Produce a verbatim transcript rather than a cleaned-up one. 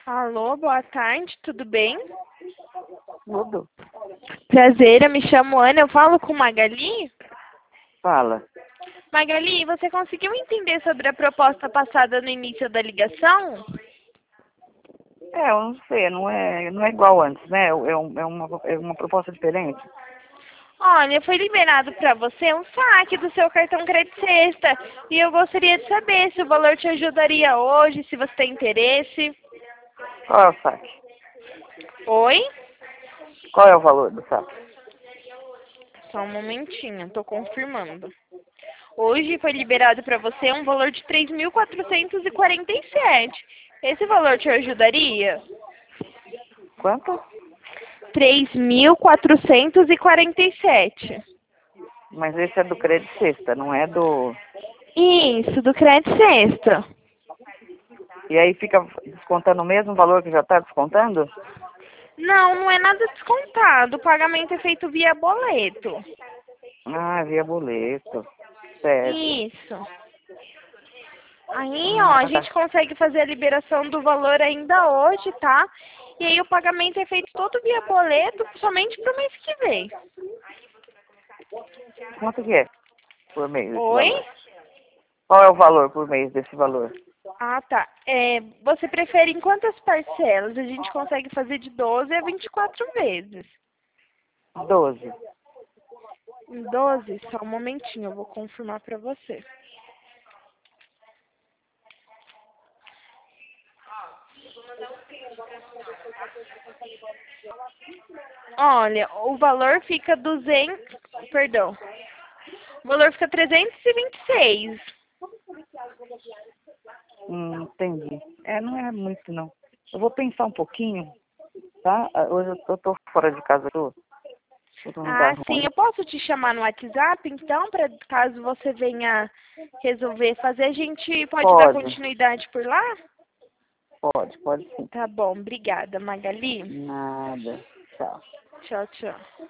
Alô, boa tarde, tudo bem? Tudo. Prazer, eu me chamo Ana, eu falo com Magali? Fala. Magali, você conseguiu entender sobre a proposta passada no início da ligação? É, eu não sei, não é, não é igual antes, né? É, um, é, uma, é uma proposta diferente. Olha, foi liberado para você um saque do seu cartão crédito sexta e eu gostaria de saber se o valor te ajudaria hoje, se você tem interesse. Qual é o saque? Oi? Qual é o valor do saque? Só um momentinho, estou confirmando. Hoje foi liberado para você um valor de três mil quatrocentos e quarenta e sete. Esse valor te ajudaria? Quanto? três mil quatrocentos e quarenta e sete. Mas esse é do crédito sexta, não é do... Isso, do crédito sexta. E aí fica descontando o mesmo valor que já está descontando? Não, não é nada descontado. O pagamento é feito via boleto. Ah, via boleto. Certo. Isso. Aí, ó, a Ah, tá. gente consegue fazer a liberação do valor ainda hoje, tá? E aí o pagamento é feito todo via boleto, somente pro mês que vem. Quanto que é por mês esse Oi? valor? Qual é o valor por mês desse valor? Ah, tá. É, você prefere em quantas parcelas? A gente consegue fazer de doze a vinte e quatro vezes. Doze. Em doze? Só um momentinho, eu vou confirmar pra você. Olha, o valor fica duzentos, perdão. O valor fica trezentos e vinte e seis. Hum, entendi. É, não é muito, não. Eu vou pensar um pouquinho, tá? Ah, hoje eu tô, eu tô fora de casa, eu tô, eu tô num lugar Ah, sim, ruim. eu posso te chamar no WhatsApp, então, para caso você venha resolver fazer, a gente pode dar Pode, continuidade por lá? pode, pode sim. Tá bom, obrigada, Magali. Nada. Tchau. Tchau, tchau.